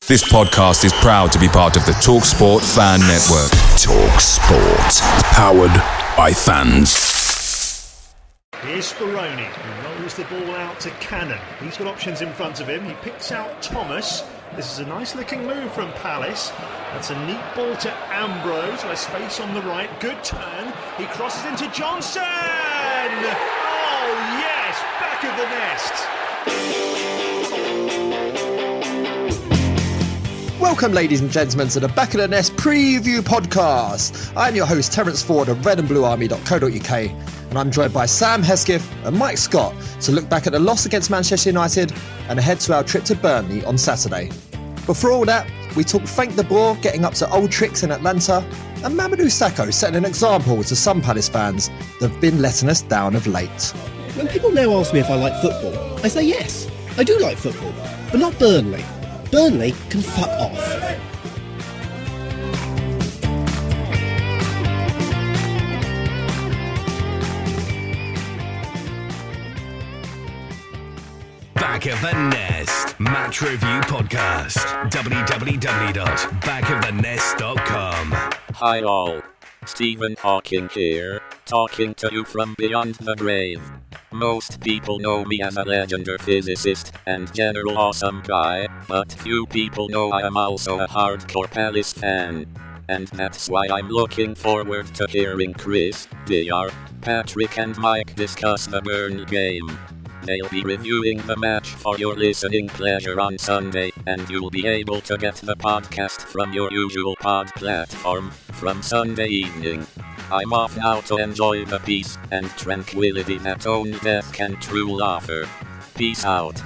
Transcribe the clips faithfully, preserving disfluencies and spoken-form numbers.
This podcast is proud to be part of the TalkSport Fan Network. TalkSport. Powered by fans. Here's Speroni, who rolls the ball out to Cannon. He's got options in front of him. He picks out Thomas. This is a nice looking move from Palace. That's a neat ball to Ambrose. Less space on the right. Good turn. He crosses into Johnson. Oh yes, back of the nest. Welcome, ladies and gentlemen, to the Back of the Nest preview podcast. I'm your host, Terence Ford of red and blue army dot co dot uk, and I'm joined by Sam Hesketh and Mike Scott to look back at the loss against Manchester United and ahead to our trip to Burnley on Saturday. Before all that, we talk Frank de Boer getting up to old tricks in Atlanta and Mamadou Sakho setting an example to some Palace fans that have been letting us down of late. When people now ask me if I like football, I say yes, I do like football, but not Burnley. Burnley can fuck off. Back of the Nest Match Review Podcast. w w w dot back of the nest dot com. Hi all. Stephen Hawking here, talking to you from beyond the grave. Most people know me as a legendary physicist and general awesome guy, but few people know I am also a hardcore Palace fan. And that's why I'm looking forward to hearing Chris, D R, Patrick and Mike discuss the Burnley game. They'll be reviewing the match for your listening pleasure on Sunday, and you'll be able to get the podcast from your usual pod platform from Sunday evening. I'm off now to enjoy the peace and tranquility that only death can truly offer. Peace out.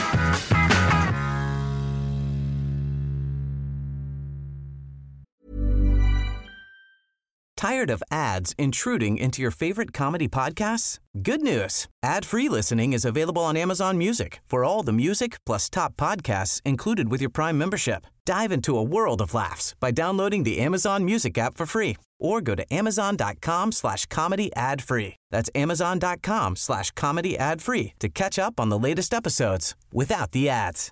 Tired of ads intruding into your favorite comedy podcasts? Good news. Ad-free listening is available on Amazon Music for all the music plus top podcasts included with your Prime membership. Dive into a world of laughs by downloading the Amazon Music app for free or go to amazon.com slash comedy ad free. That's amazon.com slash comedy ad free to catch up on the latest episodes without the ads.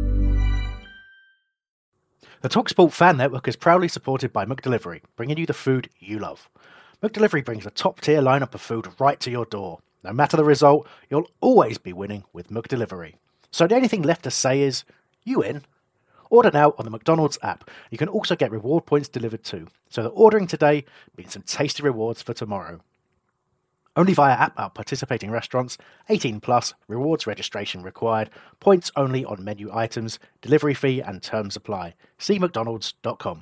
The TalkSport Fan Network is proudly supported by McDelivery, bringing you the food you love. McDelivery brings a top-tier lineup of food right to your door. No matter the result, you'll always be winning with McDelivery. So the only thing left to say is, you in? Order now on the McDonald's app. You can also get reward points delivered too, so that ordering today means some tasty rewards for tomorrow. Only via app at participating restaurants, eighteen plus, rewards registration required, points only on menu items, delivery fee and terms apply. See mcdonalds dot com.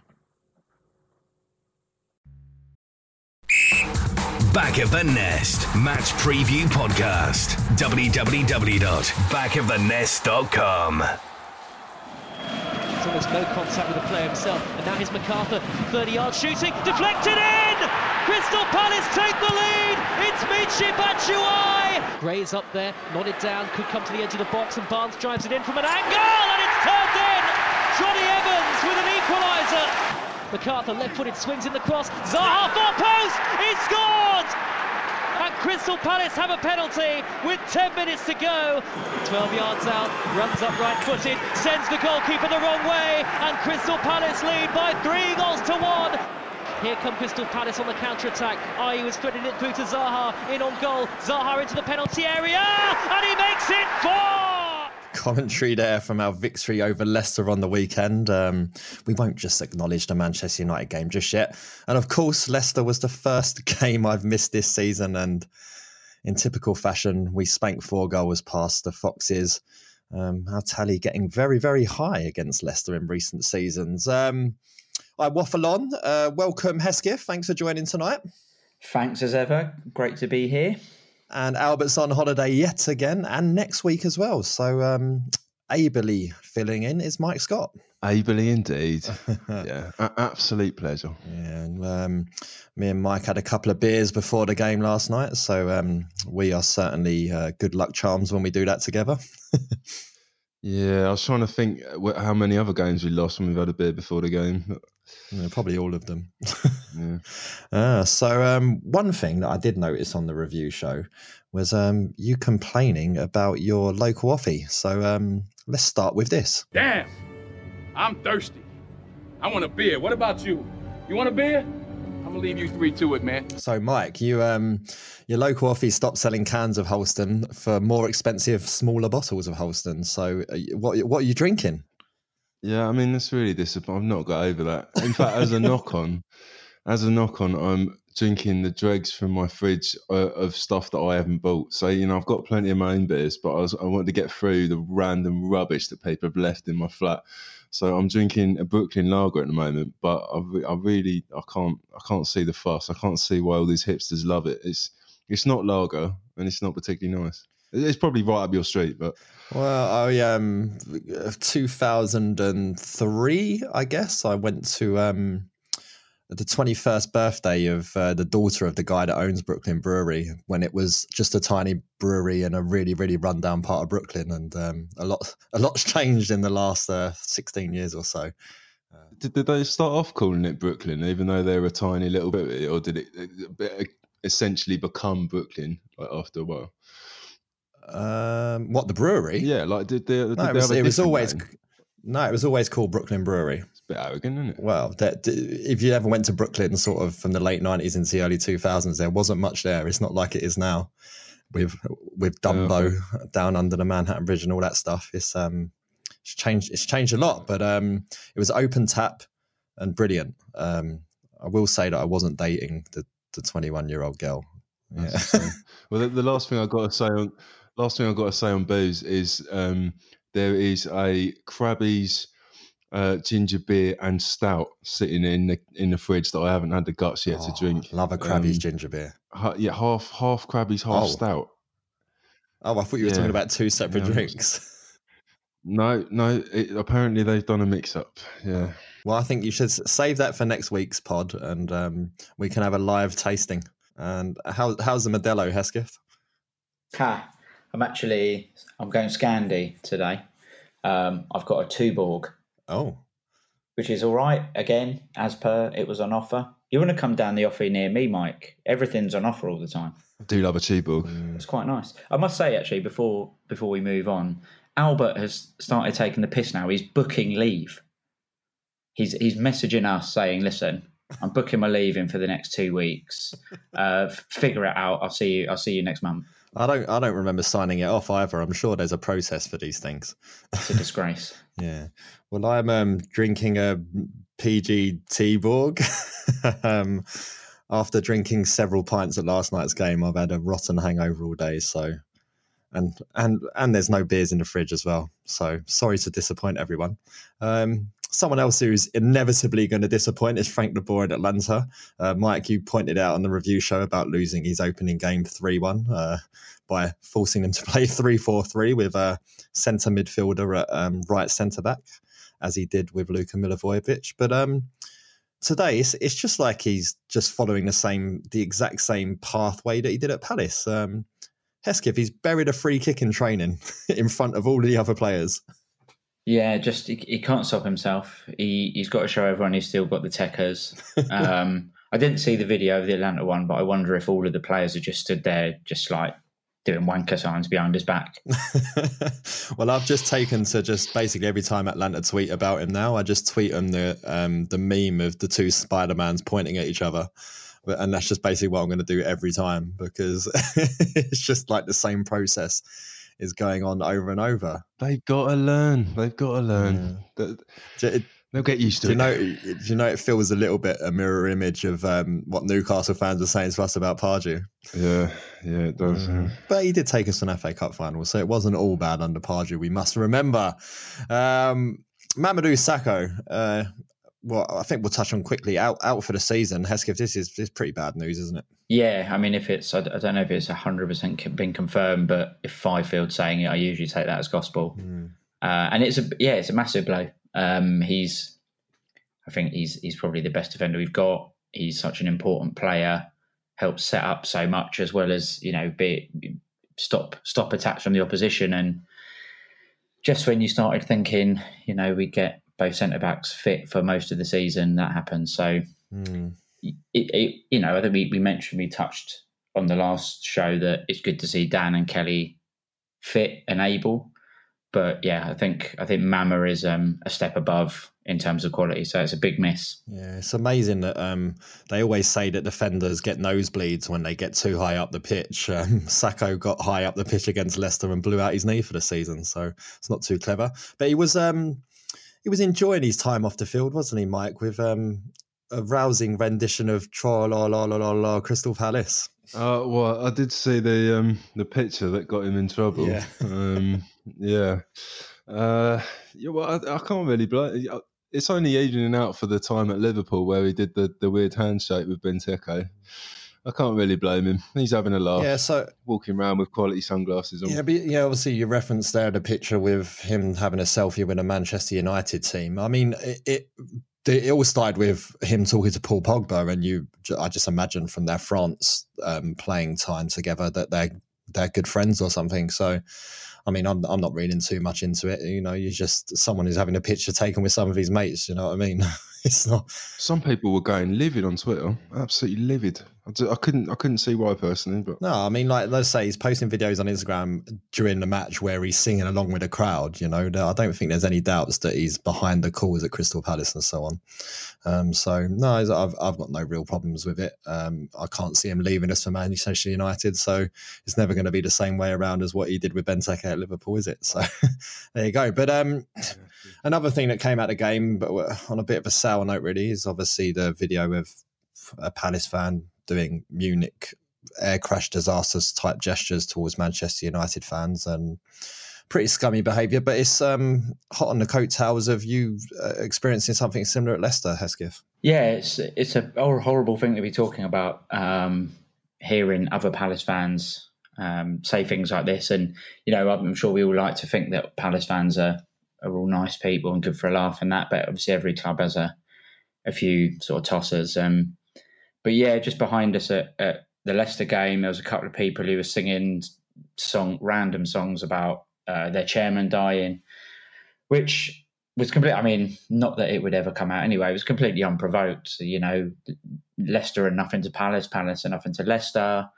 Back of the Nest Match Preview Podcast. w w w dot back of the nest dot com. There's almost no contact with the player himself, and now here's MacArthur, thirty yards shooting, deflected in! Crystal Palace take the lead! It's Michy Batshuayi! Gray is up there, nodded down, could come to the edge of the box, and Barnes drives it in from an angle, and it's turned in! Johnny Evans with an equaliser! MacArthur left-footed swings in the cross, Zaha far post! He scored! And Crystal Palace have a penalty with ten minutes to go. twelve yards out, runs up right-footed, sends the goalkeeper the wrong way, and Crystal Palace lead by three goals to one. Here come Crystal Palace on the counter-attack. Ayew was threading it through to Zaha, in on goal. Zaha into the penalty area, and he makes it four! Commentary there from our victory over Leicester on the weekend. Um, we won't just acknowledge the Manchester United game just yet. And of course, Leicester was the first game I've missed this season. And in typical fashion, we spanked four goals past the Foxes. Um, our tally getting very, very high against Leicester in recent seasons. Um, I waffle on. Uh, welcome, Hesketh. Thanks for joining tonight. Thanks as ever. Great to be here. And Albert's on holiday yet again, and next week as well. So um, ably filling in is Mike Scott. Ably indeed. Yeah, a- absolute pleasure. Yeah, and um, me and Mike had a couple of beers before the game last night, so um, we are certainly uh, good luck charms when we do that together. Yeah, I was trying to think how many other games we lost when we've had a beer before the game. Yeah, probably all of them. Yeah. uh, so um, one thing that I did notice on the review show was um, you complaining about your local offie. So um, let's start with this. Damn! I'm thirsty. I want a beer. What about you? You want a beer? I'm gonna leave you three to it, man. So, Mike, you um, your local office stopped selling cans of Holston for more expensive, smaller bottles of Holston. So, uh, what what are you drinking? Yeah, I mean, that's really disappointing. I've not got over that. In fact, as a knock on, as a knock on, I'm drinking the dregs from my fridge uh, of stuff that I haven't bought. So, you know, I've got plenty of my own beers, but I, was, I wanted to get through the random rubbish that people have left in my flat. So I'm drinking a Brooklyn lager at the moment, but I, re- I really, I can't, I can't see the fuss. I can't see why all these hipsters love it. It's, it's not lager and it's not particularly nice. It's probably right up your street, but. Well, I um, two thousand three, I guess, I went to um, the twenty-first birthday of uh, the daughter of the guy that owns Brooklyn Brewery, when it was just a tiny brewery in a really, really rundown part of Brooklyn, and um, a lot, a lot's changed in the last uh, sixteen years or so. Uh, did, did they start off calling it Brooklyn, even though they were a tiny little bit, or did it, it essentially become Brooklyn like, after a while? Um, what, the brewery? Yeah, like did they? Did no, it they was, have a it was always. name? No, it was always called Brooklyn Brewery. It's a bit arrogant, isn't it? Well, that, if you ever went to Brooklyn sort of from the late nineties into the early two thousands, there wasn't much there. It's not like it is now with with Dumbo oh. down under the Manhattan Bridge and all that stuff. It's um it's changed it's changed a lot, but um it was open tap and brilliant. Um I will say that I wasn't dating the the twenty-one-year-old girl. Yeah. Well, the, the last thing I got to say on last thing I got to say on booze is um there is a Krabby's uh, ginger beer and stout sitting in the in the fridge that I haven't had the guts yet oh, to drink. Love a Krabby's um, ginger beer. Ha, yeah, half half Krabby's, half oh. stout. Oh, I thought you were yeah. talking about two separate yeah, drinks. No, no. It, apparently, they've done a mix-up. Yeah. Well, I think you should save that for next week's pod, and um, we can have a live tasting. And how how's the Modelo, Hesketh? Ha! I'm actually I'm going Scandi today. Um, I've got a Tuborg. Oh. Which is all right. Again, as per, it was on offer. You want to come down the offer near me, Mike? Everything's on offer all the time. I do love a Tuborg. It's quite nice. I must say, actually, before before we move on, Albert has started taking the piss now. He's booking leave. He's he's messaging us saying, "Listen, I'm booking my leave in for the next two weeks. Uh, figure it out. I'll see you. I'll see you next month." I don't. I don't remember signing it off either. I'm sure there's a process for these things. It's a disgrace. Yeah. Well, I'm um, drinking a P G Tuborg. um, after drinking several pints at last night's game, I've had a rotten hangover all day. So, and and and there's no beers in the fridge as well. So sorry to disappoint everyone. Um, someone else who's inevitably going to disappoint is Frank de Boer in Atlanta. Uh, Mike, you pointed out on the review show about losing his opening game three one uh, by forcing him to play three four three with a centre midfielder at um, right centre back, as he did with Luka Milivojevic. But um, today, it's, it's just like he's just following the same, the exact same pathway that he did at Palace. Um, Hesketh, he's buried a free kick in training in front of all the other players. Yeah, just he, he can't stop himself. He he's got to show everyone he's still got the techers. Um, I didn't see the video of the Atlanta one, but I wonder if all of the players have just stood there, just like doing wanker signs behind his back. Well, I've just taken to just basically every time Atlanta tweet about him now, I just tweet them the um, the meme of the two Spider-Mans pointing at each other. And that's just basically what I'm going to do every time, because it's just like the same process is going on over and over. They've got to learn. They've got to learn. Yeah. It, They'll get used to do it. You know, do you know, it feels a little bit a mirror image of um, what Newcastle fans are saying to us about Pardew. Yeah, yeah, it does. Mm. Yeah. But he did take us to an F A Cup final, so it wasn't all bad under Pardew. We must remember. Um, Mamadou Sakho, uh, well, I think we'll touch on quickly, out out for the season. Hesketh, this is, this is pretty bad news, isn't it? Yeah, I mean, if it's, I don't know if it's one hundred percent been confirmed, but if Fifield's saying it, I usually take that as gospel. Mm. Uh, and it's a, yeah, it's a massive blow. Um, he's, I think he's he's probably the best defender we've got. He's such an important player, helps set up so much, as well as, you know, be stop stop attacks from the opposition. And just when you started thinking, you know, we get both centre backs fit for most of the season, that happened. So, mm. it, it, you know, I think we, we mentioned, we touched on the last show that it's good to see Dan and Kelly fit and able. but yeah, I think I think Mama is um, a step above in terms of quality, so it's a big miss. Yeah, it's amazing that um, they always say that defenders get nosebleeds when they get too high up the pitch. Um, Sakho got high up the pitch against Leicester and blew out his knee for the season, so it's not too clever. But he was um, he was enjoying his time off the field, wasn't he, Mike? With um, a rousing rendition of Tra La La La La La Crystal Palace. Uh, well, I did see the um, the picture that got him in trouble. Yeah, um, yeah. Uh, yeah. Well, I, I can't really blame. It's only evening out for the time at Liverpool where he did the, the weird handshake with Benteke. I can't really blame him. He's having a laugh. Yeah, so walking around with quality sunglasses on. Yeah, but yeah, obviously you referenced there the picture with him having a selfie with a Manchester United team. I mean, it it, it all started with him talking to Paul Pogba, and you, I just imagine from their France um, playing time together that they're they're good friends or something. So, I mean, I'm I'm not reading too much into it. You know, you're just someone who's having a picture taken with some of his mates. You know what I mean? It's not. Some people were going livid on Twitter, absolutely livid. I, d- I couldn't, I couldn't see why personally, but no, I mean, like let's say he's posting videos on Instagram during the match where he's singing along with the crowd. You know, I don't think there's any doubts that he's behind the calls at Crystal Palace and so on. Um, so no, I've I've got no real problems with it. Um, I can't see him leaving us for Manchester United, so it's never going to be the same way around as what he did with Benteke at Liverpool, is it? So there you go. But um, another thing that came out of the game, but on a bit of a sour note, really, is obviously the video of a Palace fan doing Munich air crash disasters type gestures towards Manchester United fans, and pretty scummy behaviour. But it's um, hot on the coattails of you uh, experiencing something similar at Leicester, Hesketh. Yeah, it's it's a horrible thing to be talking about, um, hearing other Palace fans um, say things like this. And, you know, I'm sure we all like to think that Palace fans are, are all nice people and good for a laugh and that, but obviously every club has a, a few sort of tossers. Um, but yeah, just behind us at, at the Leicester game, there was a couple of people who were singing song, random songs about uh, their chairman dying, which was complete. I mean, not that it would ever come out anyway. It was completely unprovoked. So, you know, Leicester are nothing to Palace, Palace are nothing to Leicester.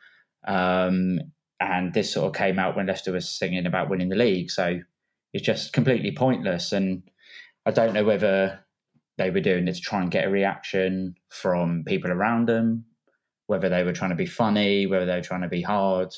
Um, and this sort of came out when Leicester was singing about winning the league. So it's just completely pointless. And I don't know whether they were doing it to try and get a reaction from people around them, whether they were trying to be funny, whether they were trying to be hard.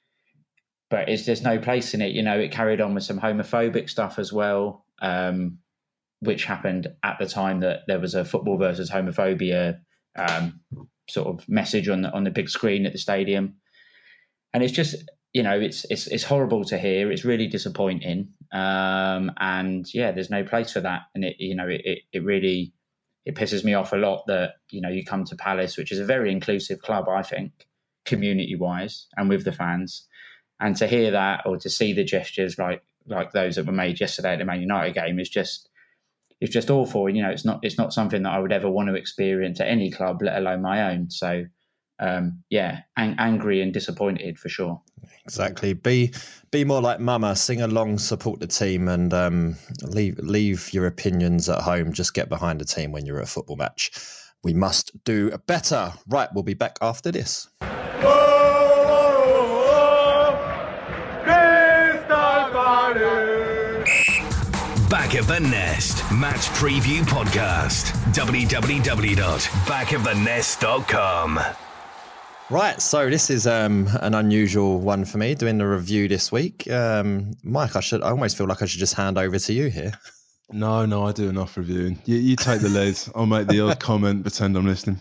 But it's, there's no place in it. You know, it carried on with some homophobic stuff as well, um, which happened at the time that there was a football versus homophobia um, sort of message on the, on the big screen at the stadium. And it's just, you know, it's it's it's horrible to hear. It's really disappointing. Um, and yeah, there's no place for that. And it, you know, it, it really, it pisses me off a lot that, you know, you come to Palace, which is a very inclusive club, I think, community wise and with the fans. And to hear that or to see the gestures like like those that were made yesterday at the Man United game is just, it's just awful. You know, it's not it's not something that I would ever want to experience at any club, let alone my own. So, um, yeah, ang- angry and disappointed for sure. Exactly. Be be more like Mama. Sing along, support the team, and um, leave leave your opinions at home. Just get behind the team when you're at a football match. We must do better. Right, we'll be back after this. Back of the Nest Match Preview Podcast. w w w dot back of the nest dot com. Right, so this is um, an unusual one for me, doing the review this week. Um, Mike, I should. I almost feel like I should just hand over to you here. No, no, I do enough reviewing. You, you take the lead. I'll make the odd comment, pretend I'm listening.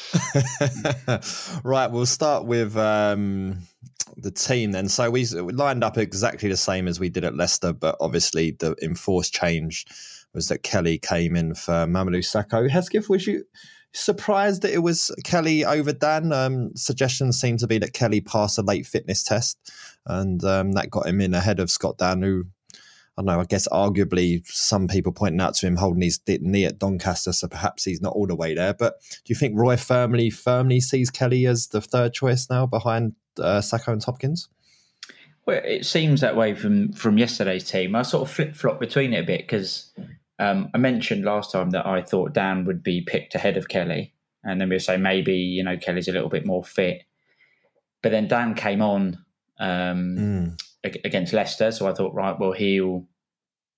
Right, we'll start with um, the team then. So we lined up exactly the same as we did at Leicester, but obviously the enforced change was that Kelly came in for Mamadou Sakho. Hesketh, was you surprised that it was Kelly over Dan? Um, suggestions seem to be that Kelly passed a late fitness test, and um, that got him in ahead of Scott Dan, who, I don't know, I guess arguably some people pointing out to him holding his knee at Doncaster, so perhaps he's not all the way there. But do you think Roy firmly firmly sees Kelly as the third choice now behind uh, Sakho and Tompkins? Well, it seems that way from, from yesterday's team. I sort of flip-flop between it a bit because um, I mentioned last time that I thought Dan would be picked ahead of Kelly. And then we were saying maybe, you know, Kelly's a little bit more fit. But then Dan came on um, mm. against Leicester. So I thought, right, well, he'll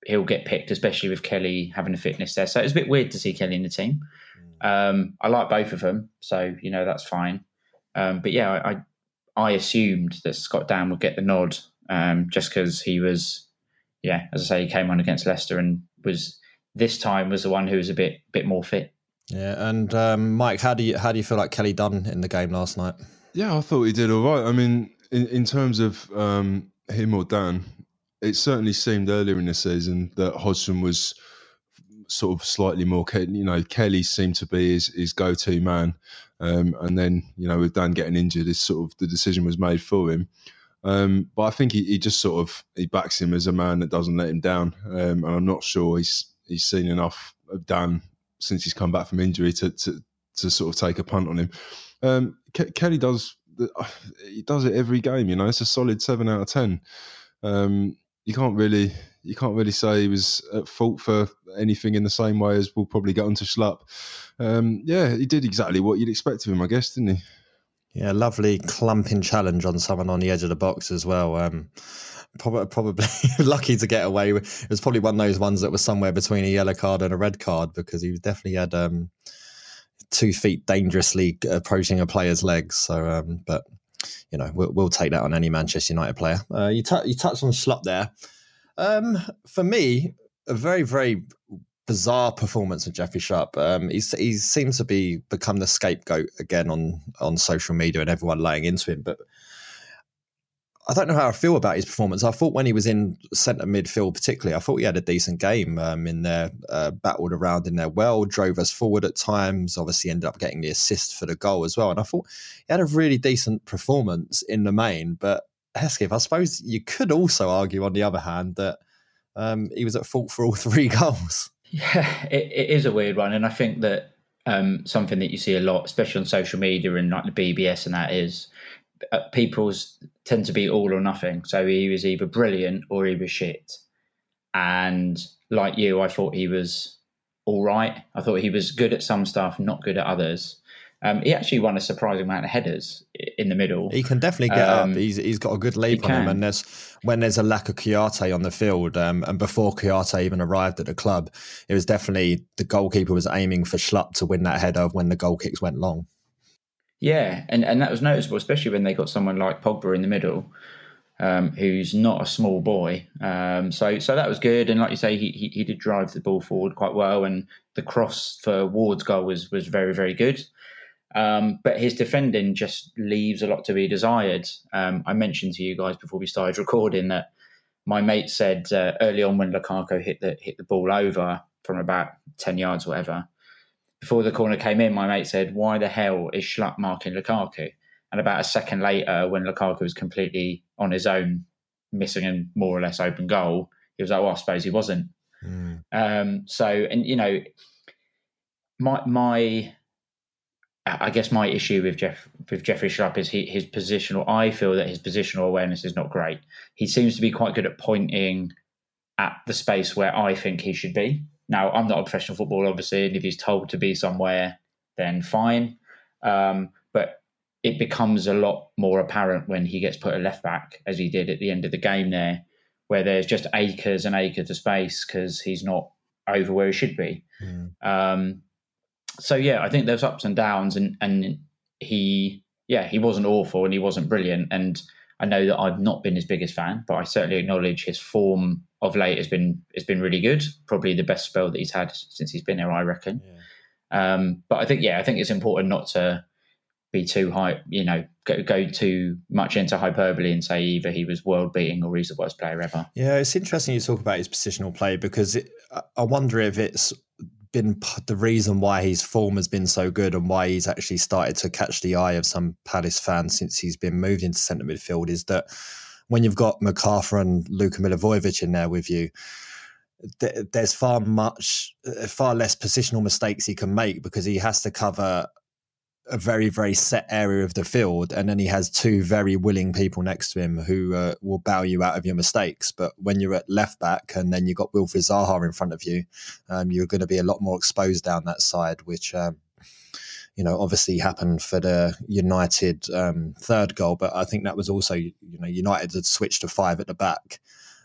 he'll get picked, especially with Kelly having the fitness there. So it was a bit weird to see Kelly in the team. Um, I like both of them, so you know that's fine. Um, but yeah, I, I I assumed that Scott Dann would get the nod um, just because he was, yeah, as I say, he came on against Leicester and was this time was the one who was a bit bit more fit. Yeah, and um, Mike, how do you how do you feel like Kelly done in the game last night? Yeah, I thought he did all right. I mean, in, in terms of um, him or Dan, it certainly seemed earlier in the season that Hodgson was sort of slightly more, you know, Kelly seemed to be his, his go-to man. Um, and then, you know, with Dan getting injured, it's sort of the decision was made for him. Um, but I think he, he just sort of, he backs him as a man that doesn't let him down. Um, and I'm not sure he's he's seen enough of Dan since he's come back from injury to to, to sort of take a punt on him. Um, Ke- Kelly does, he does it every game, you know, it's a solid seven out of ten. Um, you can't really... You can't really say he was at fault for anything in the same way as we'll probably get onto Schlupp. Um, yeah, he did exactly what you'd expect of him, I guess, didn't he? Yeah, lovely clumping challenge on someone on the edge of the box as well. Um, probably, probably lucky to get away with. It was probably one of those ones that was somewhere between a yellow card and a red card because he definitely had um, two feet dangerously approaching a player's legs. So, um, but you know, we'll, we'll take that on any Manchester United player. Uh, you, t- you touched on Schlupp there. Um, for me, a very, very bizarre performance of Jeffrey Schlupp. Um, he's, he seems to be become the scapegoat again on, on social media and everyone laying into him. But I don't know how I feel about his performance. I thought when he was in centre midfield particularly, I thought he had a decent game um, in there, uh, battled around in there well, drove us forward at times, obviously ended up getting the assist for the goal as well. And I thought he had a really decent performance in the main, but Hesketh, I suppose you could also argue, on the other hand, that um, he was at fault for all three goals. Yeah, it, it is a weird one. And I think that um, something that you see a lot, especially on social media and like the B B S and that, is uh, people tend to be all or nothing. So he was either brilliant or he was shit. And like you, I thought he was all right. I thought he was good at some stuff, not good at others. Um, he actually won a surprising amount of headers in the middle. He can definitely get um, up. He's he's got a good leap on him. And there's when there's a lack of Kouyaté on the field, um, and before Kouyaté even arrived at the club, it was definitely the goalkeeper was aiming for Schlupp to win that header when the goal kicks went long. Yeah, and, and that was noticeable, especially when they got someone like Pogba in the middle, um, who's not a small boy. Um, so so that was good. And like you say, he, he he did drive the ball forward quite well. And the cross for Ward's goal was was very, very good. Um, but his defending just leaves a lot to be desired. Um, I mentioned to you guys before we started recording that my mate said uh, early on when Lukaku hit the hit the ball over from about ten yards or whatever, before the corner came in, my mate said, why the hell is Schlupp marking Lukaku? And about a second later, when Lukaku was completely on his own, missing a more or less open goal, he was like, well, I suppose he wasn't. Mm. Um, so, and you know, my my... I guess my issue with Jeff with Jeffrey Schlupp is he, his positional. I feel that his positional awareness is not great. He seems to be quite good at pointing at the space where I think he should be. Now, I'm not a professional footballer, obviously, and if he's told to be somewhere, then fine. Um, but it becomes a lot more apparent when he gets put at left back, as he did at the end of the game there, where there's just acres and acres of space because he's not over where he should be. Mm. Um, So, yeah, I think there's ups and downs and, and he, yeah, he wasn't awful and he wasn't brilliant. And I know that I've not been his biggest fan, but I certainly acknowledge his form of late has been has been really good. Probably the best spell that he's had since he's been here, I reckon. Yeah. Um, but I think, yeah, I think it's important not to be too high, you know, go, go too much into hyperbole and say either he was world beating or he's the worst player ever. Yeah, it's interesting you talk about his positional play because it, I wonder if it's been the reason why his form has been so good and why he's actually started to catch the eye of some Palace fans since he's been moved into centre midfield is that when you've got MacArthur and Luka Milivojevic in there with you, th- there's far much, far less positional mistakes he can make because he has to cover a very, very set area of the field. And then he has two very willing people next to him who uh, will bail you out of your mistakes. But when you're at left back and then you've got Wilfried Zaha in front of you, um, you're going to be a lot more exposed down that side, which, um, you know, obviously happened for the United um, third goal. But I think that was also, you know, United had switched to five at the back.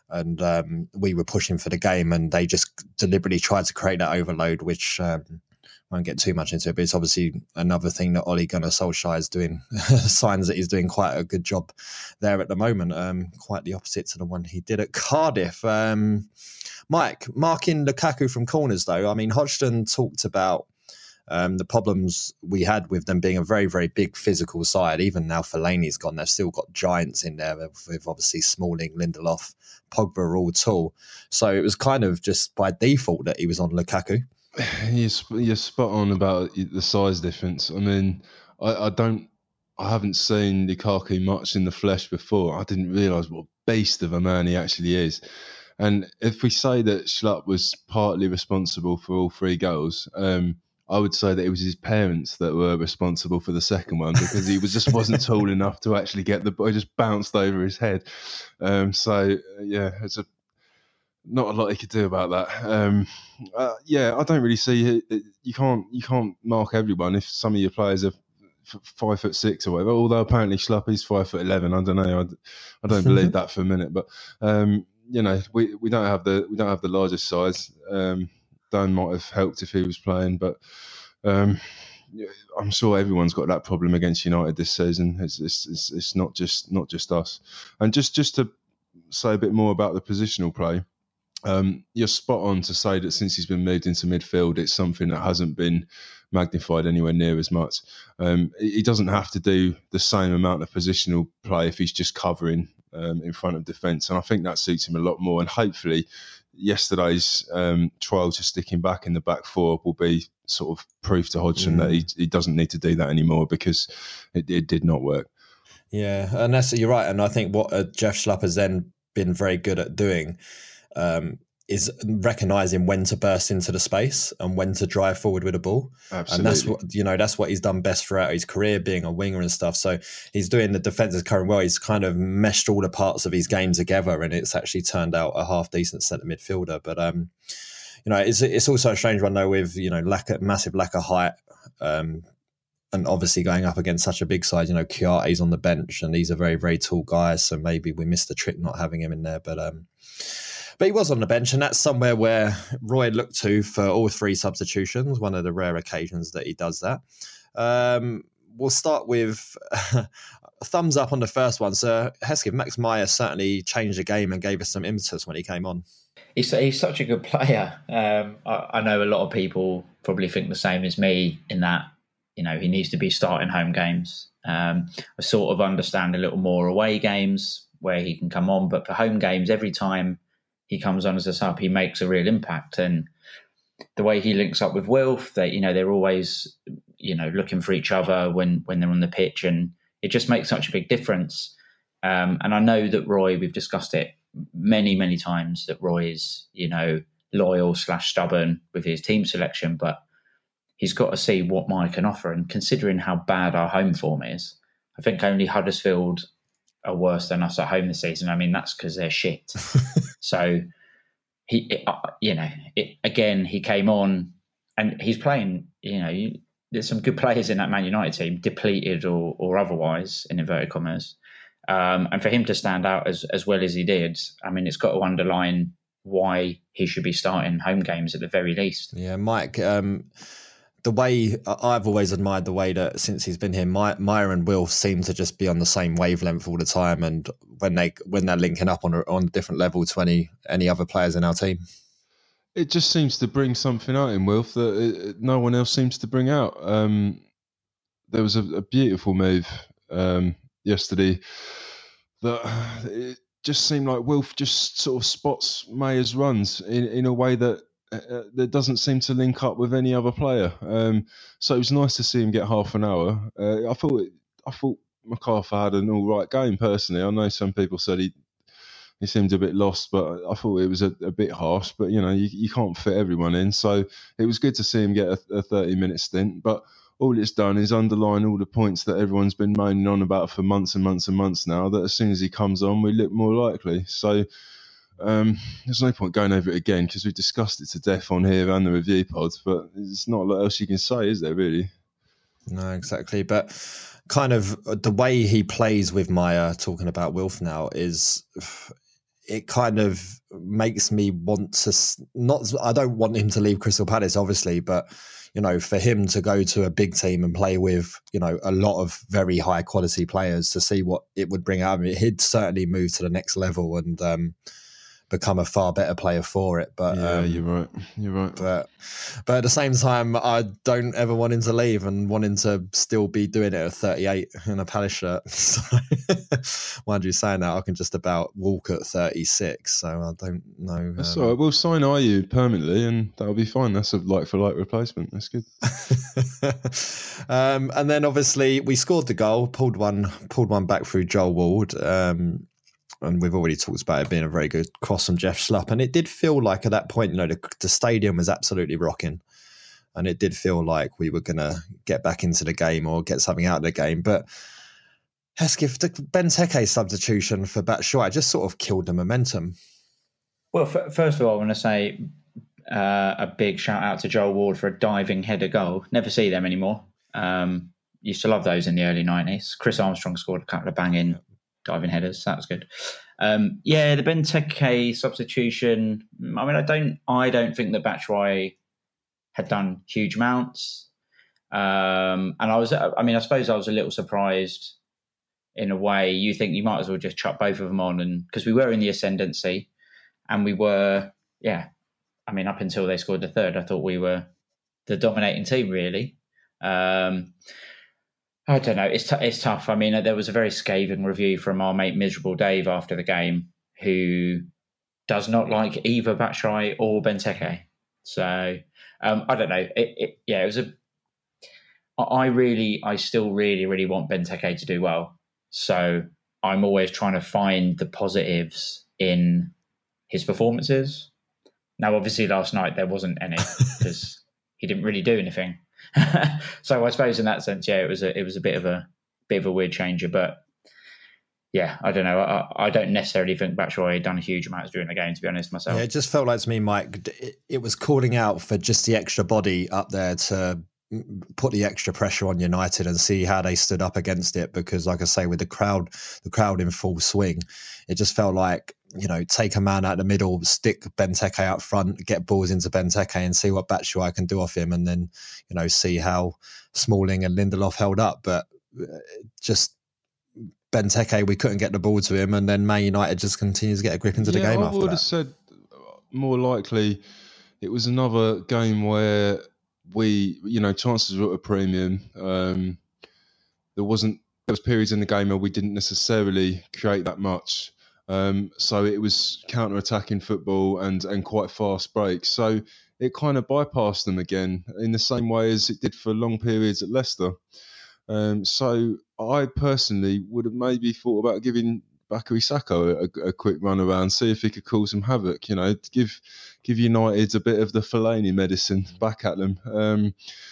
and um, we were pushing for the game, and they just deliberately tried to create that overload, which um, I won't get too much into it, but it's obviously another thing that Ole Gunnar Solskjaer is doing, signs that he's doing quite a good job there at the moment, um, quite the opposite to the one he did at Cardiff. Um, Mike, marking Lukaku from corners though, I mean, Hodgson talked about Um, the problems we had with them being a very, very big physical side. Even now Fellaini's gone, they've still got giants in there with, with obviously Smalling, Lindelof, Pogba are all tall. So it was kind of just by default that he was on Lukaku. You're, you're spot on about the size difference. I mean, I, I don't, I haven't seen Lukaku much in the flesh before. I didn't realise what a beast of a man he actually is. And if we say that Schlupp was partly responsible for all three goals, um, I would say that it was his parents that were responsible for the second one, because he was just wasn't tall enough to actually get the ball. It just bounced over his head. Um, so yeah, it's a not a lot he could do about that. Um, uh, yeah, I don't really see it. You can't you can't mark everyone if some of your players are f- five foot six or whatever. Although apparently Schluppy's five foot eleven. I don't know. I, I don't believe that for a minute. But um, you know, we, we don't have the we don't have the largest size. Um, Dan might have helped if he was playing, but um, I'm sure everyone's got that problem against United this season. It's, it's, it's, it's not just not just us. And just, just to say a bit more about the positional play, um, you're spot on to say that since he's been moved into midfield, it's something that hasn't been magnified anywhere near as much. Um, he doesn't have to do the same amount of positional play if he's just covering um, in front of defence, and I think that suits him a lot more. And hopefully yesterday's um, trial to sticking back in the back four will be sort of proof to Hodgson mm. that he, he doesn't need to do that anymore, because it, it did not work. Yeah, and that's you're right. And I think what uh, Jeff Schlupp has then been very good at doing um, is recognising when to burst into the space and when to drive forward with a ball. Absolutely. And that's what, you know, that's what he's done best throughout his career, being a winger and stuff. So he's doing the defensive current well. He's kind of meshed all the parts of his game together, and it's actually turned out a half decent centre midfielder. But um, you know, it's it's also a strange one though, with, you know, lack of, massive lack of height. Um, and obviously going up against such a big side, you know, Kouyate's on the bench and he's a very, very tall guy. So maybe we missed the trick not having him in there. But um, but he was on the bench, and that's somewhere where Roy looked to for all three substitutions, one of the rare occasions that he does that. Um, we'll start with a thumbs up on the first one. So, Hesketh, Max Meyer certainly changed the game and gave us some impetus when he came on. He's, he's such a good player. Um, I, I know a lot of people probably think the same as me in that, you know, he needs to be starting home games. Um, I sort of understand a little more away games where he can come on, but for home games, every time he comes on as a sub, he makes a real impact. And the way he links up with Wilf, they, you know, they're always, you know, looking for each other when, when they're on the pitch, and it just makes such a big difference. Um, and I know that Roy, we've discussed it many, many times, that Roy is, you know, loyal slash stubborn with his team selection, but he's got to see what Mike can offer. And considering how bad our home form is, I think only Huddersfield are worse than us at home this season. I mean, that's because they're shit. So he, it, uh, you know, it, again, he came on and he's playing, you know, you, there's some good players in that Man United team, depleted or, or otherwise, in inverted commas. Um, and for him to stand out as, as well as he did, I mean, it's got to underline why he should be starting home games at the very least. Yeah, Mike, um, the way I've always admired the way that since he's been here, My, Meyer and Wilf seem to just be on the same wavelength all the time, and when they when they're linking up on a, on a different level to any any other players in our team, it just seems to bring something out in Wilf that it, no one else seems to bring out. Um, there was a, a beautiful move um, yesterday that it just seemed like Wilf just sort of spots Mayer's runs in, in a way that. Uh, that doesn't seem to link up with any other player. Um, so it was nice to see him get half an hour. Uh, I thought it, I thought MacArthur had an all right game personally. I know some people said he he seemed a bit lost, but I thought it was a, a bit harsh. But you know, you, you can't fit everyone in, so it was good to see him get a, a thirty minute stint. But all it's done is underline all the points that everyone's been moaning on about for months and months and months now. That as soon as he comes on, we look more likely. So. Um, there's no point going over it again because we've discussed it to death on here and the review pod, but there's not a lot else you can say, is there, really? No, exactly. But kind of the way he plays with Meyer, talking about Wilf now, is it kind of makes me want to not. I don't want him to leave Crystal Palace, obviously, but you know, for him to go to a big team and play with, you know, a lot of very high quality players, to see what it would bring out of him, he'd certainly move to the next level and um, become a far better player for it. But yeah, um, you're right. You're right. But but at the same time, I don't ever want him to leave and want him to still be doing it at thirty-eight in a Palace shirt. So, mind you saying that, I can just about walk at thirty-six. So I don't know. That's um, all right. We'll sign Ayew permanently, and that'll be fine. That's a like for like replacement. That's good. um, and then obviously we scored the goal, pulled one, pulled one back through Joel Ward. Um, And we've already talked about it being a very good cross from Jeff Schlupp. And it did feel like at that point, you know, the, the stadium was absolutely rocking. And it did feel like we were going to get back into the game or get something out of the game. But Hesketh, the Benteke substitution for Batshuayi just sort of killed the momentum. Well, f- first of all, I want to say uh, a big shout out to Joel Ward for a diving header goal. Never see them anymore. Um, used to love those in the early nineties. Chris Armstrong scored a couple of banging diving headers. That was good. Um, yeah, the Benteke substitution. I mean, I don't, I don't think that Batshuayi had done huge amounts. Um, and I was, I mean, I suppose I was a little surprised in a way. You think you might as well just chuck both of them on, and because we were in the ascendancy, and we were, yeah. I mean, up until they scored the third, I thought we were the dominating team, really. Um, I don't know. It's t- it's tough. I mean, there was a very scathing review from our mate Miserable Dave after the game, who does not like either Batshuayi or Benteke. So um, I don't know. It, it, yeah, it was a. I really, I still really, really want Benteke to do well. So I'm always trying to find the positives in his performances. Now, obviously, last night there wasn't any because he didn't really do anything. So I suppose in that sense, yeah, it was a it was a bit of a bit of a weird changer, but yeah, I don't know. I, I don't necessarily think Batshuayi had done a huge amount during the game, to be honest myself. Yeah, it just felt like to me, Mike, it, it was calling out for just the extra body up there to put the extra pressure on United and see how they stood up against it. Because, like I say, with the crowd, the crowd in full swing, it just felt like, you know, take a man out of the middle, stick Benteke out front, get balls into Benteke and see what Batshuayi can do off him, and then, you know, see how Smalling and Lindelof held up. But just Benteke, we couldn't get the ball to him, and then Man United just continues to get a grip into yeah, the game I after would that. have said more likely it was another game where we, you know, chances were at a premium. Um, there wasn't, there was periods in the game where we didn't necessarily create that much. Um, so it was counter-attacking football and, and quite fast breaks. So it kind of bypassed them again in the same way as it did for long periods at Leicester. Um, so I personally would have maybe thought about giving Bakary Sako a, a quick run around, see if he could cause some havoc, you know, give give United a bit of the Fellaini medicine back at them. Um,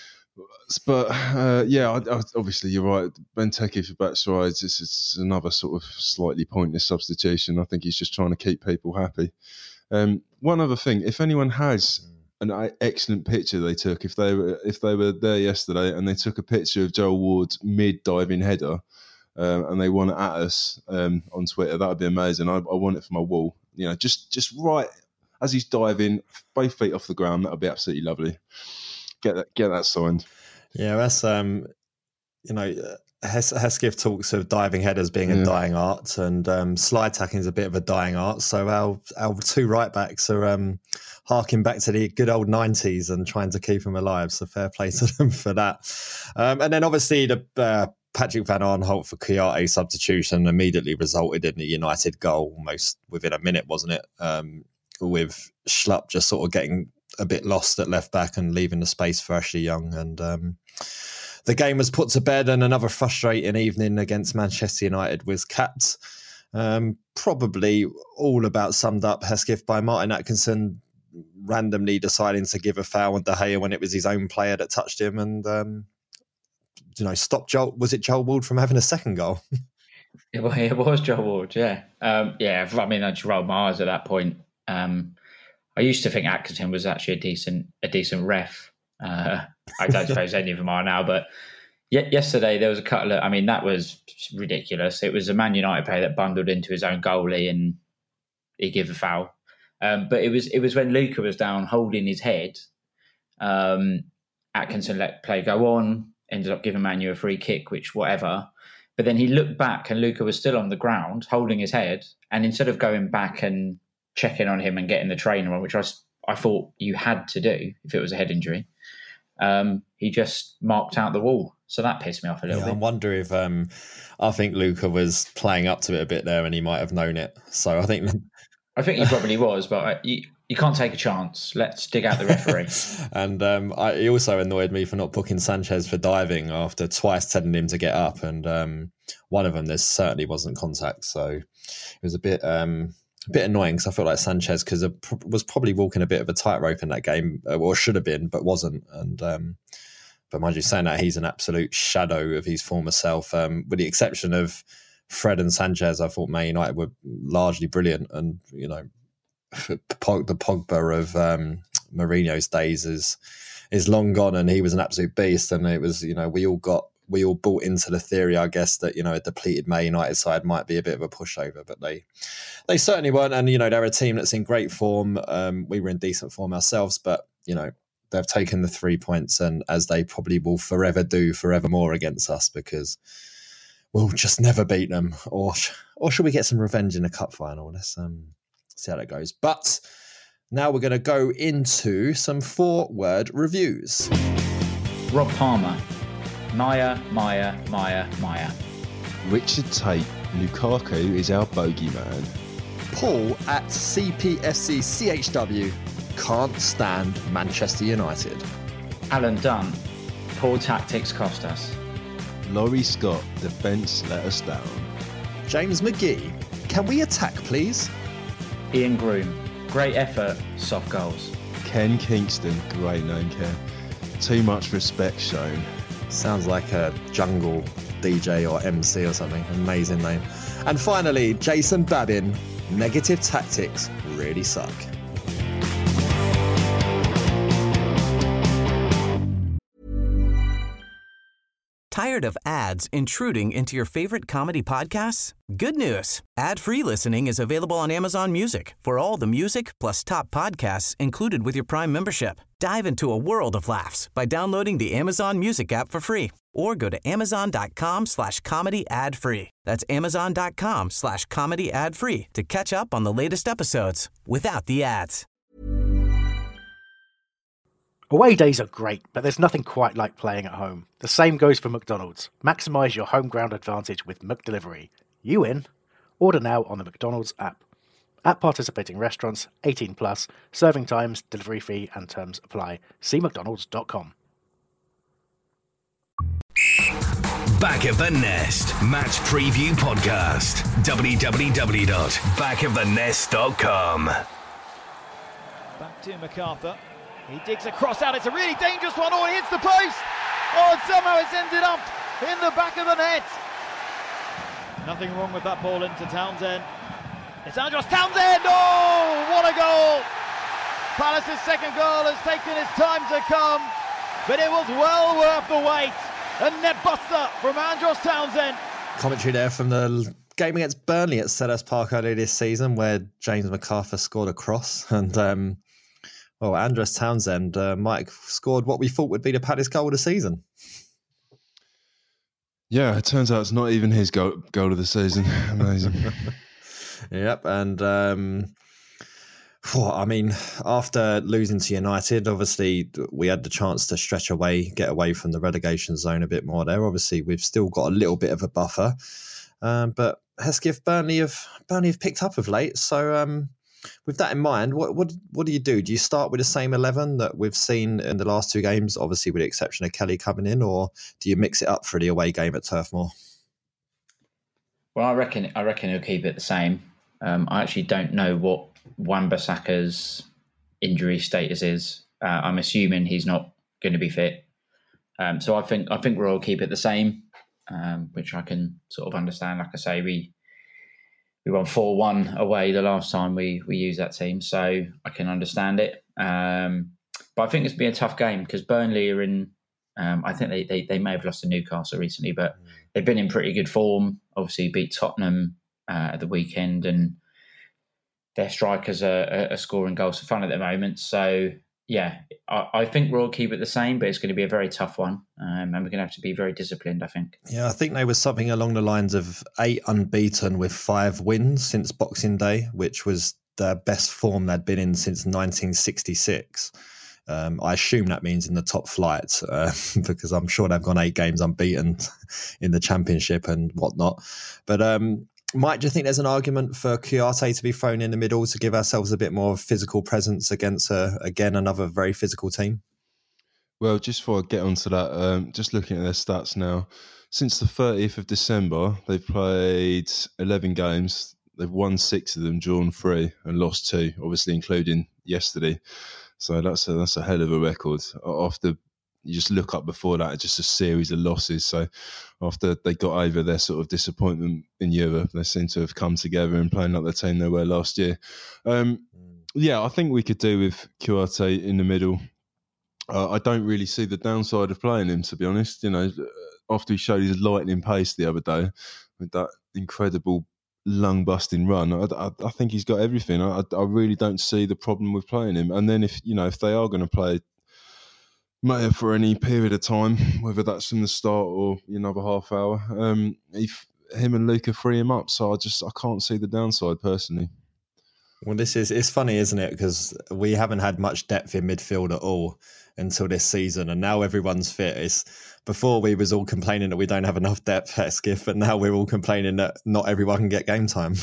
but uh, yeah, I, I, obviously you're right. Benteke for Batshuayi, this is another sort of slightly pointless substitution. I think he's just trying to keep people happy. Um, one other thing, if anyone has an excellent picture they took, if they were if they were there yesterday and they took a picture of Joel Ward's mid diving header, Um, and they want it at us um, on Twitter, that would be amazing. I, I want it for my wall. You know, just just right as he's diving, both feet off the ground. That would be absolutely lovely. Get that, get that signed. Yeah, that's um, you know, Hes- Hesketh talks of diving headers being Yeah. a dying art, and um, slide tackling is a bit of a dying art. So our our two right backs are um, harking back to the good old nineties and trying to keep them alive. So fair play to them for that. Um, and then obviously the uh, Patrick Van Aanholt for Kouyaté substitution immediately resulted in the United goal almost within a minute, wasn't it? Um, with Schlupp just sort of getting a bit lost at left back and leaving the space for Ashley Young. And um, the game was put to bed, and another frustrating evening against Manchester United was capped. Um, probably all about summed up, Hesketh, by Martin Atkinson randomly deciding to give a foul on De Gea when it was his own player that touched him, and um, you know, stop Joel. Was it Joel Ward from having a second goal? It was, it was Joel Ward, yeah. Um, yeah, I mean, I just rolled my eyes at that point. Um, I used to think Atkinson was actually a decent a decent ref. Uh, I don't suppose any of them are now, but y- yesterday there was a couple of, I mean, that was ridiculous. It was a Man United player that bundled into his own goalie, and he give a foul. Um, but it was it was when Luca was down holding his head. Um, Atkinson let play go on, ended up giving Manu a free kick, which whatever. But then he looked back and Luca was still on the ground holding his head. And instead of going back and checking on him and getting the trainer on, which I, I thought you had to do if it was a head injury, um, he just marked out the wall. So that pissed me off a little yeah, bit. I wonder if um, I think Luca was playing up to it a bit there and he might have known it. So I think... I think he probably was, but I, you, you can't take a chance. Let's dig out the referee. and um, I, he also annoyed me for not booking Sanchez for diving after twice telling him to get up. And um, one of them, there certainly wasn't contact. So it was a bit um, a bit annoying because I felt like Sanchez cause was probably walking a bit of a tightrope in that game, or should have been, but wasn't. And um, But mind you, saying that, he's an absolute shadow of his former self, um, with the exception of Fred and Sanchez. I thought Man United were largely brilliant, and you know, the Pogba of um, Mourinho's days is is long gone, and he was an absolute beast. And it was, you know, we all got we all bought into the theory, I guess, that you know a depleted Man United side might be a bit of a pushover, but they they certainly weren't. And you know, they're a team that's in great form. Um, we were in decent form ourselves, but you know, they've taken the three points, and as they probably will forever do, forevermore against us, because we'll just never beat them. Or or should we get some revenge in a cup final? Let's um, see how that goes. But now we're going to go into some four-word reviews. Rob Palmer. Maya, Maya, Maya, Maya. Richard Tate. Lukaku is our bogeyman. Paul at C P F C C H W. Can't stand Manchester United. Alan Dunn. Poor tactics cost us. Laurie Scott, defence let us down. James McGee, can we attack, please? Ian Groom, great effort, soft goals. Ken Kingston, great name, Ken. Too much respect shown. Sounds like a jungle D J or M C or something. Amazing name. And finally, Jason Babin, negative tactics really suck. Tired of ads intruding into your favorite comedy podcasts? Good news. Ad-free listening is available on Amazon Music for all the music plus top podcasts included with your Prime membership. Dive into a world of laughs by downloading the Amazon Music app for free or go to amazon.com slash comedy ad free. That's amazon.com slash comedy ad free to catch up on the latest episodes without the ads. Away days are great, but there's nothing quite like playing at home. The same goes for McDonald's. Maximise your home ground advantage with McDelivery. You in? Order now on the McDonald's app. At participating restaurants, eighteen plus, serving times, delivery fee and terms apply. See mcdonalds dot com. Back of the Nest Match Preview Podcast. w w w dot back of the nest dot com. Back to MacArthur. He digs a cross out. It's a really dangerous one. Oh, it hits the post. Oh, and somehow it's ended up in the back of the net. Nothing wrong with that ball into Townsend. It's Andros Townsend. Oh, what a goal. Palace's second goal has taken its time to come, but it was well worth the wait. A net buster from Andros Townsend. Commentary there from the game against Burnley at Selhurst Park earlier this season, where James MacArthur scored a cross. And, um, well, Andros Townsend, uh, Mike, scored what we thought would be the Palace goal of the season. Yeah, it turns out it's not even his goal, goal of the season. Amazing. Yep, and um, well, I mean, after losing to United, obviously we had the chance to stretch away, get away from the relegation zone a bit more there. Obviously, we've still got a little bit of a buffer, um, but Hesketh, Burnley have Burnley have picked up of late. So, um, with that in mind, what what what do you do? Do you start with the same eleven that we've seen in the last two games, obviously with the exception of Kelly coming in, or do you mix it up for the away game at Turf Moor? Well, I reckon I reckon he'll keep it the same. Um, I actually don't know what Wan-Bissaka's injury status is. Uh, I'm assuming he's not going to be fit. Um, so I think I think we'll keep it the same, um, which I can sort of understand. Like I say, we we won four one away the last time we we used that team, so I can understand it. Um, but I think it's been a tough game because Burnley are in. Um, I think they, they they may have lost to Newcastle recently, but they've been in pretty good form. Obviously, beat Tottenham uh, at the weekend, and their strikers are, are scoring goals for fun at the moment. So, yeah, I, I think we'll keep it the same, but it's going to be a very tough one. Um, and we're going to have to be very disciplined, I think. Yeah, I think they were something along the lines of eight unbeaten with five wins since Boxing Day, which was the best form they'd been in since nineteen sixty-six. Um, I assume that means in the top flight uh, because I'm sure they've gone eight games unbeaten in the Championship and whatnot. But um, Mike, do you think there's an argument for Kouyaté to be thrown in the middle to give ourselves a bit more physical presence against, uh, again, another very physical team? Well, just before I get onto that, um, just looking at their stats now, since the thirtieth of December, they've played eleven games. They've won six of them, drawn three, and lost two, obviously including yesterday. So that's a, that's a hell of a record. After you just look up before that, just a series of losses. So after they got over their sort of disappointment in Europe, they seem to have come together and playing like the team they were last year. Um, yeah, I think we could do with Kouyaté in the middle. Uh, I don't really see the downside of playing him, to be honest. You know, after he showed his lightning pace the other day with that incredible lung-busting run, I, I, I think he's got everything. I, I really don't see the problem with playing him. And then if you know if they are going to play Maya for any period of time, whether that's from the start or another half hour, um, if him and Luka free him up. So I just I can't see the downside personally. Well, this is it's funny, isn't it? Because we haven't had much depth in midfield at all until this season, and now everyone's fit. It's, before we was all complaining that we don't have enough depth at Skiff, but now we're all complaining that not everyone can get game time.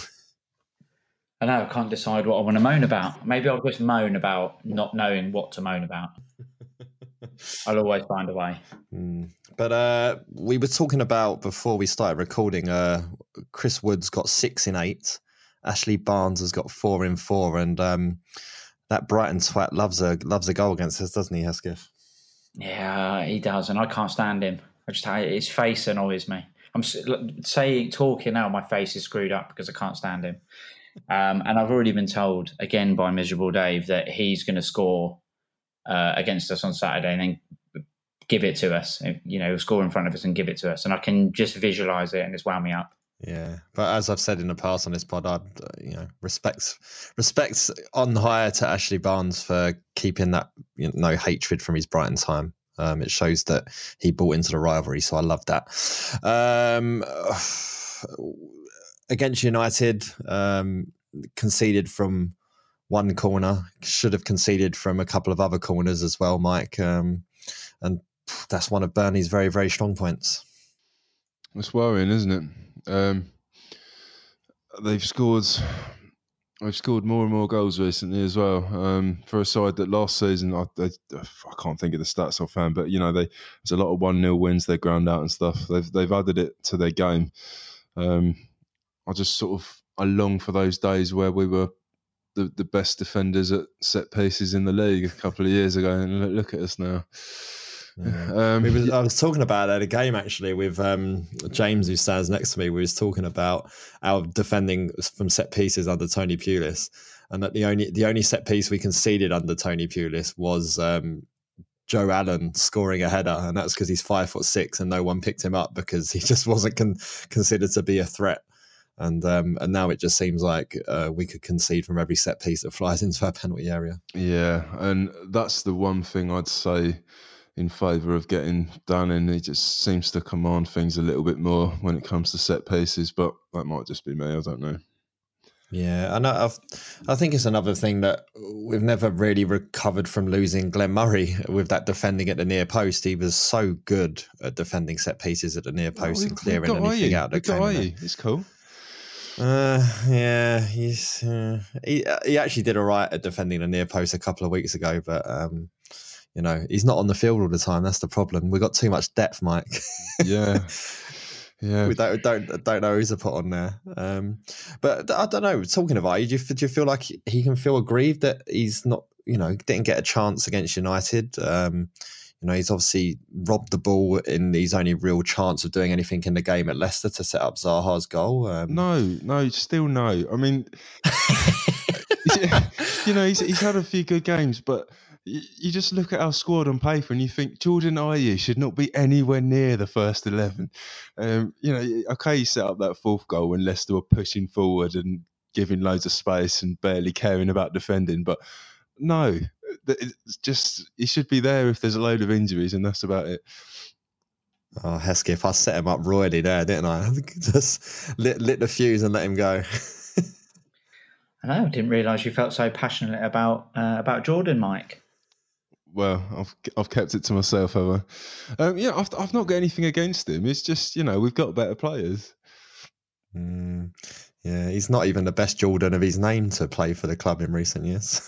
I know, I can't decide what I want to moan about. Maybe I'll just moan about not knowing what to moan about. I'll always find a way. Mm. But uh, we were talking about, before we started recording, uh, Chris Wood's got six in eight. Ashley Barnes has got four in four, and um, that Brighton twat loves a loves a goal against us, doesn't he, Hesketh? Yeah, he does, and I can't stand him. I just his face annoys me. I'm saying, talking now, my face is screwed up because I can't stand him. Um, and I've already been told again by Miserable Dave that he's going to score uh, against us on Saturday and then give it to us. You know, score in front of us and give it to us, and I can just visualise it, and it's wound me up. Yeah, but as I've said in the past on this pod, I, you know, respects respects on hire to Ashley Barnes for keeping that, you know, no hatred from his Brighton time. Um, it shows that he bought into the rivalry, so I love that. Um, against United, um, conceded from one corner, should have conceded from a couple of other corners as well, Mike. Um, and that's one of Burnley's very, very strong points. It's worrying, isn't it? Um, they've scored they've scored more and more goals recently as well. Um, for a side that last season, I, they, I can't think of the stats offhand, but you know, they there's a lot of one nil wins they ground out and stuff. They've they've added it to their game. Um, I just sort of I long for those days where we were the, the best defenders at set pieces in the league a couple of years ago, and look, look at us now. Yeah. Um, we was, I was talking about at a game actually with um, James, who stands next to me. We was talking about our defending from set pieces under Tony Pulis, and that the only the only set piece we conceded under Tony Pulis was um, Joe Allen scoring a header, and that's because he's five foot six and no one picked him up because he just wasn't con- considered to be a threat. And um, and now it just seems like uh, we could concede from every set piece that flies into our penalty area. Yeah, and that's the one thing I'd say in favour of getting done in. He just seems to command things a little bit more when it comes to set pieces, but that might just be me, I don't know. Yeah, and I, I think it's another thing that we've never really recovered from losing Glenn Murray with that defending at the near post. He was so good at defending set pieces at the near post oh, and clearing anything out that came in. It's cool. Uh, yeah, he's uh, he he actually did all right at defending the near post a couple of weeks ago, but um, you know, he's not on the field all the time. That's the problem. We've got too much depth, Mike. Yeah. Yeah. We don't, don't, don't know who's to put on there. Um, but I don't know, talking about it, do you, do you feel like he can feel aggrieved that he's not, you know, didn't get a chance against United? Um, you know, he's obviously robbed the ball in his only real chance of doing anything in the game at Leicester to set up Zaha's goal. Um, no, no, still no. I mean, you know, he's, he's had a few good games, but you just look at our squad on paper and you think Jordan Ayew should not be anywhere near the first eleven. Um, you know, okay, he set up that fourth goal when Leicester were pushing forward and giving loads of space and barely caring about defending. But no, it's just he should be there if there's a load of injuries, and that's about it. Oh, Hesketh, I set him up royally there, didn't I? Just lit, lit the fuse and let him go. I know. I didn't realise you felt so passionate about uh, about Jordan, Mike. Well, I've I've kept it to myself, have I? Um, yeah, I've I've not got anything against him. It's just, you know, we've got better players. Mm, yeah, he's not even the best Jordan of his name to play for the club in recent years.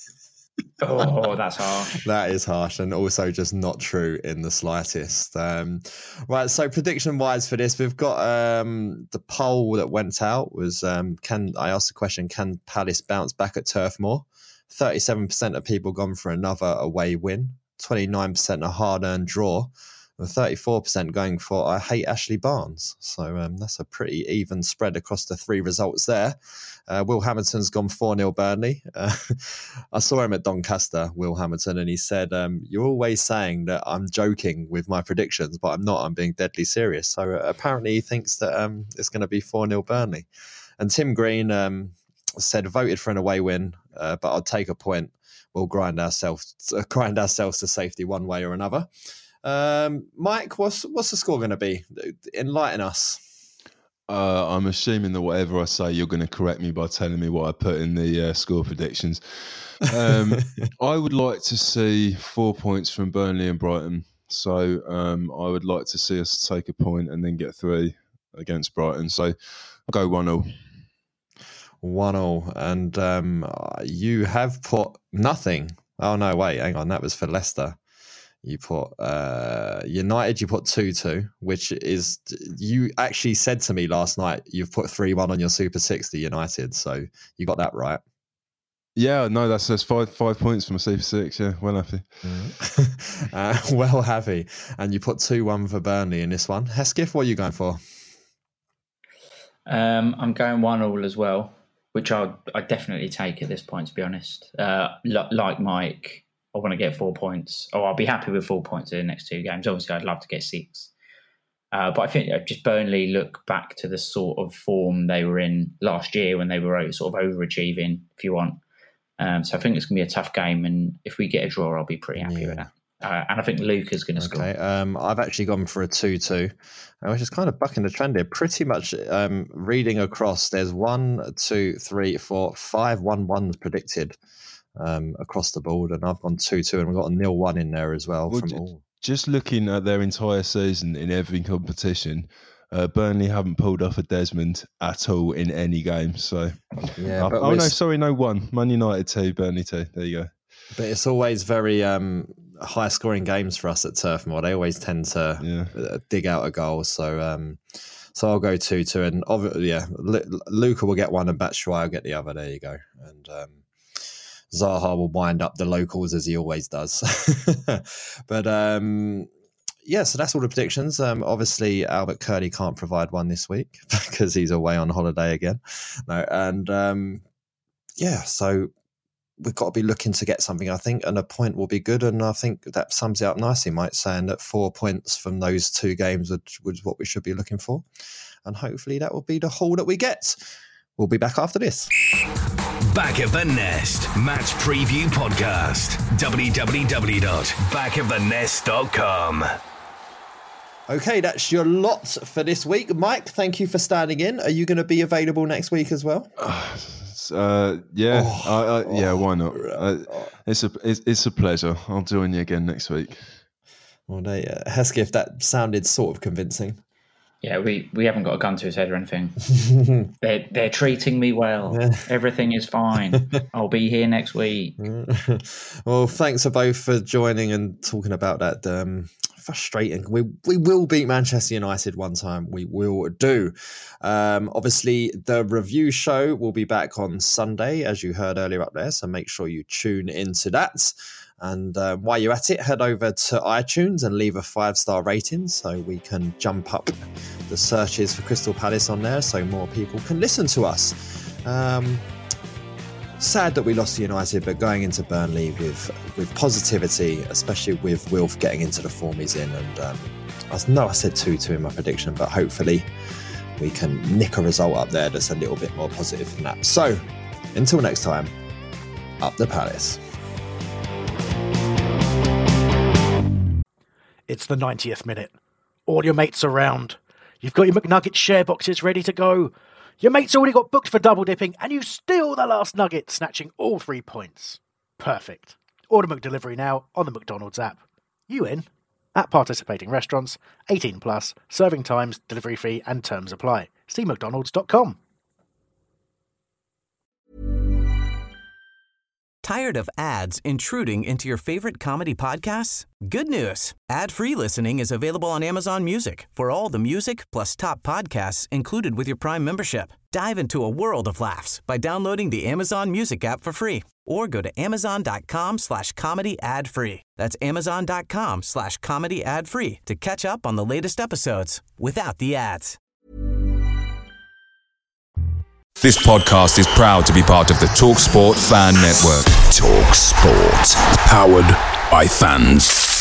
Oh, that's harsh. That is harsh, and also just not true in the slightest. Um, right, so prediction-wise for this, we've got um, the poll that went out was, um, can I asked the question, can Palace bounce back at Turf Moor? thirty-seven percent of people gone for another away win, twenty-nine percent a hard-earned draw, and thirty-four percent going for I hate Ashley Barnes. So um, that's a pretty even spread across the three results there. Uh, Will Hamilton's gone four nil Burnley. Uh, I saw him at Doncaster, Will Hamilton, and he said, um, you're always saying that I'm joking with my predictions, but I'm not. I'm being deadly serious. So uh, apparently he thinks that um, it's going to be four nil Burnley. And Tim Green um, said, voted for an away win, uh, but I'll take a point. We'll grind ourselves, uh, grind ourselves to safety one way or another. Um, Mike, what's what's the score going to be? Enlighten us. Uh, I'm assuming that whatever I say, you're going to correct me by telling me what I put in the uh, score predictions. Um, I would like to see four points from Burnley and Brighton. So um, I would like to see us take a point and then get three against Brighton. So I'll go one nil. one nil. And um, you have put nothing. Oh, no, wait, hang on. That was for Leicester. You put uh, United, you put two two, which is, you actually said to me last night, you've put three one on your Super sixty United. So you got that right. Yeah, no, that's, that's five five points from a Super six. Yeah, well happy. Mm. uh, well happy. And you put two one for Burnley in this one. Hesketh, what are you going for? Um, I'm going one all as well, which I'd, I'd definitely take at this point, to be honest. Uh, like Mike, I want to get four points. Oh, I'll be happy with four points in the next two games. Obviously, I'd love to get six. Uh, but I think just Burnley look back to the sort of form they were in last year when they were sort of overachieving, if you want. Um, so I think it's going to be a tough game. And if we get a draw, I'll be pretty happy yeah. with that. Uh, and I think Luke is going to okay. score. Um, I've actually gone for a two two, which is kind of bucking the trend here. Pretty much um, reading across, there's one, two, three, four, five one ones predicted. Um, across the board, and I've gone two two, and we've got a nil one in there as well. well from j- all. Just looking at their entire season in every competition, uh, Burnley haven't pulled off a Desmond at all in any game. So, yeah. uh, But oh no, sorry, no one. Man United two, Burnley two. There you go. But it's always very um, high scoring games for us at Turf Moor. They always tend to yeah. dig out a goal. So, um, so I'll go two two, and obviously, yeah, L- Luca will get one, and Batshuayi will get the other. There you go, and. Um, Zaha will wind up the locals as he always does. But um, yeah, so that's all the predictions. Um, obviously, Albert Curley can't provide one this week because he's away on holiday again. No, and um, yeah, so we've got to be looking to get something, I think, and a point will be good. And I think that sums it up nicely, Mike, saying that four points from those two games was what we should be looking for. And hopefully that will be the haul that we get. We'll be back after this. Back of the Nest Match Preview Podcast. w w w dot back of the nest dot com. Okay, that's your lot for this week. Mike, thank you for standing in. Are you going to be available next week as well? Uh, yeah, oh, I, I, oh, yeah. Why not? Uh, it's a it's, it's a pleasure. I'll join you again next week. Well, they, uh, Hesketh, that sounded sort of convincing. Yeah, we, we haven't got a gun to his head or anything. they're they're treating me well. Yeah. Everything is fine. I'll be here next week. Well, thanks for both for joining and talking about that. Um, frustrating. We we will beat Manchester United one time. We will do. Um, obviously, the review show will be back on Sunday, as you heard earlier up there. So make sure you tune into that. And uh, while you're at it, head over to iTunes and leave a five-star rating so we can jump up the searches for Crystal Palace on there so more people can listen to us. Um, sad that we lost to United, but going into Burnley with with positivity, especially with Wilf getting into the form he's in. And um, I know I said two two in my prediction, but hopefully we can nick a result up there that's a little bit more positive than that. So, until next time, up the Palace. It's the ninetieth minute. All your mates around. You've got your McNugget share boxes ready to go. Your mate's already got booked for double dipping, and you steal the last nugget, snatching all three points. Perfect. Order McDelivery now on the McDonald's app. You in? At participating restaurants, eighteen plus, serving times, delivery fee and terms apply. See mcdonalds dot com. Tired of ads intruding into your favorite comedy podcasts? Good news. Ad-free listening is available on Amazon Music for all the music plus top podcasts included with your Prime membership. Dive into a world of laughs by downloading the Amazon Music app for free or go to amazon.com slash comedy ad free. That's amazon.com slash comedy ad free to catch up on the latest episodes without the ads. This podcast is proud to be part of the TalkSport Fan Network. TalkSport. Powered by fans.